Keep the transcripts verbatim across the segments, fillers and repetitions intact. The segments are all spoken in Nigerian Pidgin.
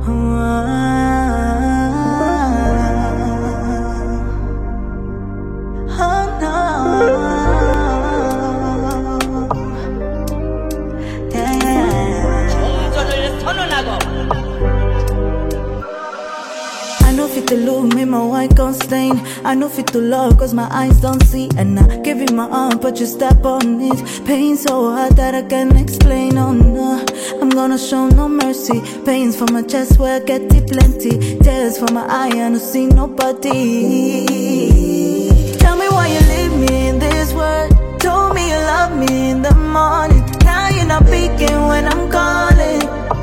I know fit to lose me, my white gon' stain. I know fit to love, cause my eyes don't see. And I give you my arm, but you step on it. Pain so hard that I can't explain, oh no. I'm gonna show no mercy. Pains from my chest where I get it plenty. Tears from my eye, I don't see nobody. Tell me why you leave me in this world. Told me you love me in the morning. Now you're not peeking when I'm calling.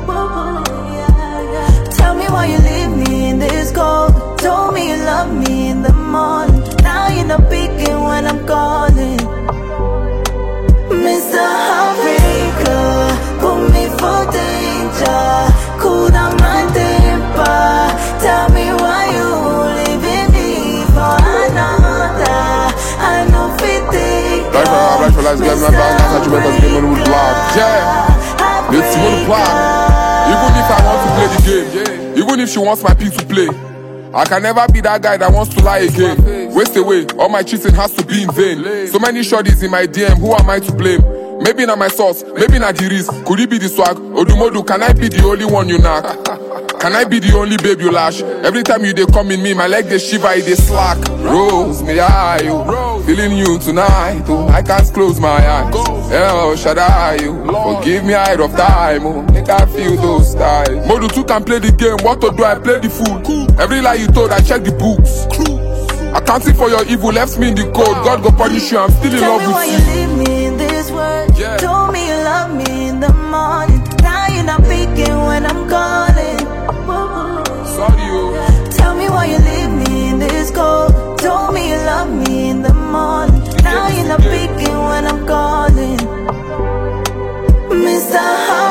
Tell me why you leave me in this cold. Told me you love me in the morning. Now you're not peeking when I'm calling. Mister Heartbreaker, put me for danger. Cool down my temper. Tell me why you leaving me for another. I know fit take Blijf maar, blijf maar luisteren, blijf maar buiten. Als je bent als ik in mijn moeder plaat. Yeah, dit is moeder plaat. Even if I want to play the game, even if she wants my piece to play, I can never be that guy that wants to lie again. Waste away, all my cheating has to be in vain. So many shorties in my D M, who am I to blame? Maybe not my sauce, maybe not the risk. Could it be the swag? Odumodu, can I be the only one you knock? Can I be the only babe you lash? Every time you they come in me, my leg they shiver, they slack. Rose, me eye you, feeling you tonight. Oh, I can't close my eyes. El Shaddai, you forgive me ahead of time. Oh, make I feel those styles. Modu two can play the game. What to do? I play the fool. Every lie you told, I check the books. Accounting for your evil left me in the cold. God go punish you. I'm still in Tell love me with why you. you leave me in this world. Yeah. Told me you love me in the morning. Now you're not peeking when I'm calling. Sorry, you. Tell me why you leave me in this cold. Told me you love me in the morning. Now you're not peeking when I'm calling. Mister